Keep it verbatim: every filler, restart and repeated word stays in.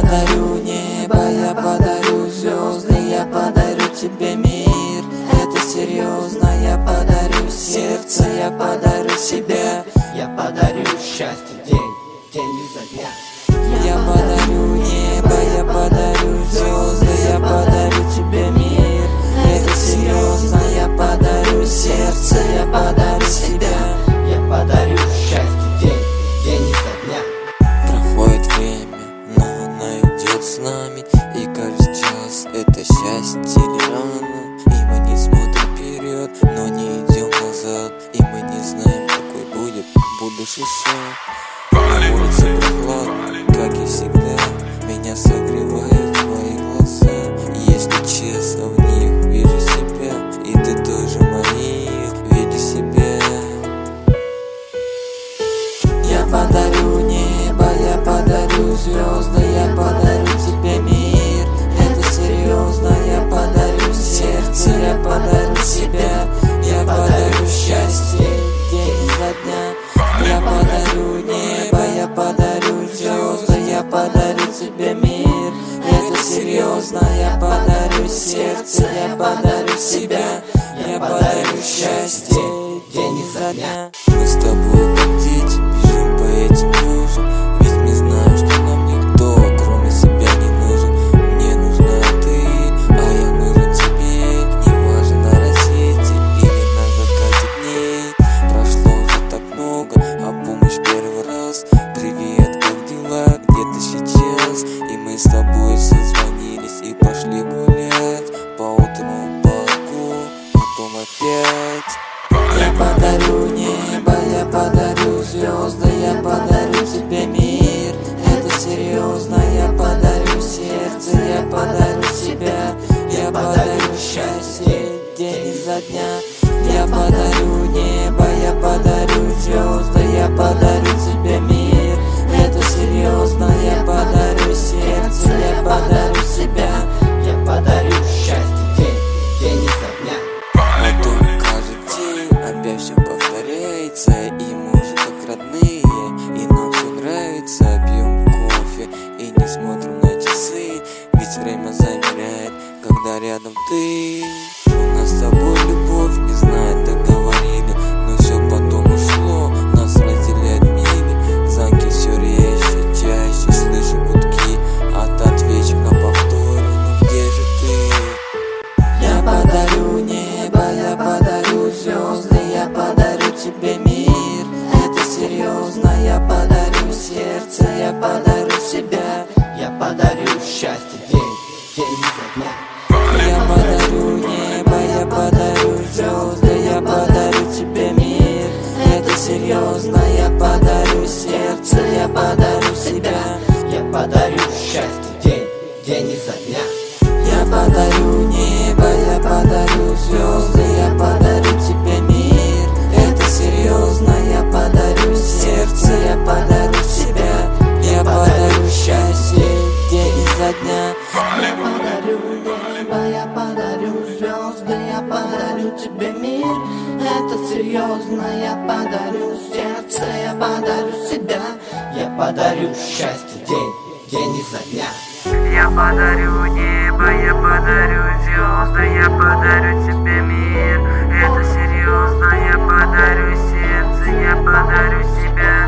подарю небо, я подарю звезды, я подарю тебе мир. Это серьезно, я подарю сердце, я подарю себя. Я подарю счастье день, день изо дня. Я подарю небо, я подарю звезды, я подарю тебе мир. Это серьезно, я подарю сердце, я подарю себя. Я подарю счастье день, день изо дня. Проходит время, но оно идет с нами, и каждый час это счастье или рано. И мы не смотрим вперед, но не идем назад, и мы не знаем, какой будет будущий сон. На улице прохладно, как и всегда, меня согревают твои глаза. Если честно, в них вижу себя, и ты тоже моих видишь себя. Я подарю небо, я подарю звезды, я подарю тебе мир. Это серьезно, я подарю сердце, я подарю себя. Я подарю счастье день изо дня. Я подарю небо, я подарю звезды, я подарю тебе мир. Это серьезно, я подарю сердце, я подарю себя. Я подарю счастье день изо дня. Мы с тобой как дети бежим по этим лужам, ведь мы знаем, что нам никто кроме себя не нужен. Мне нужна ты, а я нужен тебе. Неважно на рассвете или на закате дней. Прошло уже так много, а помнишь первый раз? Привет, как дела, где ты сейчас? И мы с тобой созвонились и пошли гулять по утреннему парку, потом опять. Я подарю небо, я подарю звезды, я подарю тебе мир. Это серьезно, я подарю сердце, я подарю себя. Я подарю счастье день изо дня. Я подарю небо, я подарю звезды, я подарю тебе мир. Это серьезно, я подарю сердце, я подарю себя. Я подарю счастье день, день изо дня. Потом каждый день опять все повторяется, и мы уже как родные, и нам все нравится. Пьем кофе и не смотрим на часы, ведь время замеряет, когда рядом ты. У нас с тобой любовь, не знаю, так говорили, но все потом ушло, нас разделяют мили. Звонки все реже, чаще слышу гудки, а ты отвечу на повторе, ну где же ты? Я подарю небо, я подарю звезды, я подарю тебе мир. Это серьезно, я подарю сердце, я подарю себя. Я подарю счастье день, день изо дня. Я подарю небо, я подарю звезды, я подарю тебе мир. Это серьезно, я подарю сердце, я подарю себя. Я подарю счастье день, день изо дня. Я подарю небо, я подарю звезды, я подарю тебе мир. Это серьезно, я подарю сердце, я подарю себя. Я подарю счастье день изо дня. Я подарю небо, я подарю звезды, я подарю тебе мир. Это серьезно, я подарю сердце, я подарю себя. Я подарю счастье день, день изо дня. Я подарю небо, я подарю звезды, я подарю тебе мир. Это серьезно, я подарю сердце, я подарю себя.